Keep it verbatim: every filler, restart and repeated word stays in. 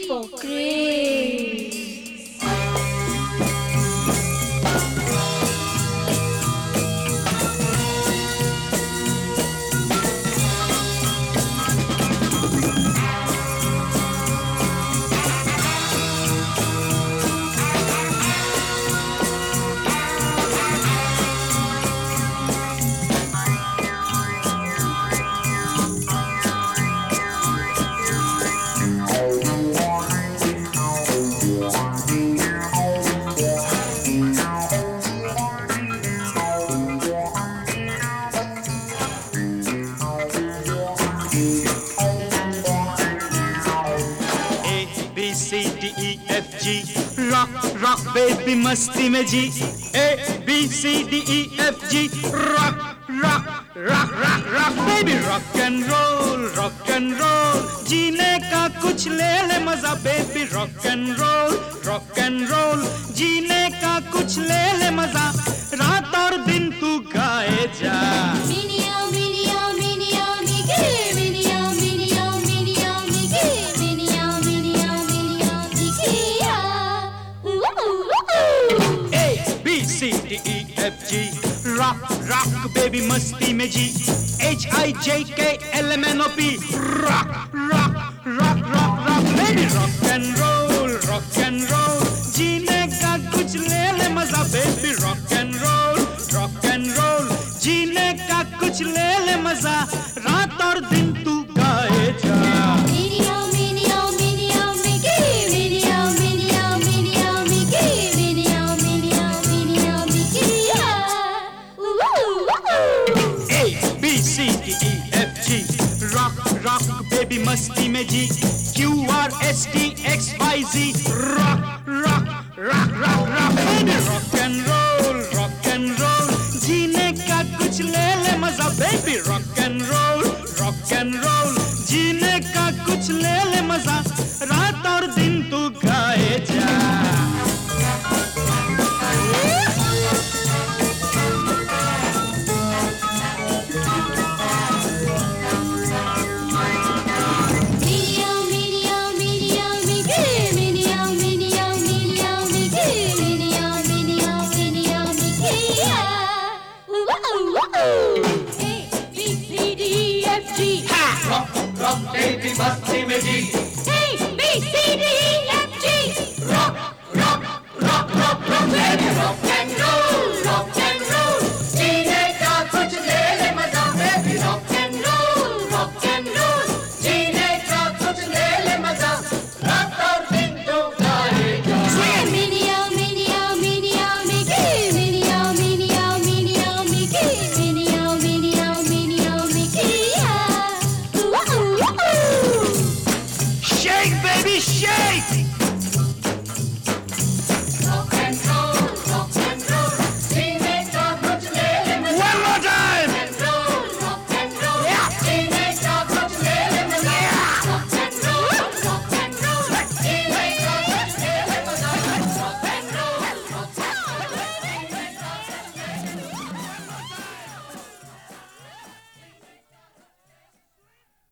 for Grace. C D E F G rock rock baby मस्ती में जी A B C D E F G rock rock rock rock rock baby rock and roll rock and roll जीने का कुछ ले ले मजा baby rock and roll rock and roll जीने का कुछ ले ले मजा रात और दिन तू गाए जा C D E F G rock rock baby मस्ती में जी H I J K L M N O P rock rock rock rock rock baby rock and roll rock and roll जीने का कुछ ले ले मजा baby rock and roll rock and roll जीने का कुछ ले ले मजा रात और दिन तू गाए जा C D E F G rock rock baby मस्ती में जी Q R S T X Y Z rock rock rock rock rock baby rock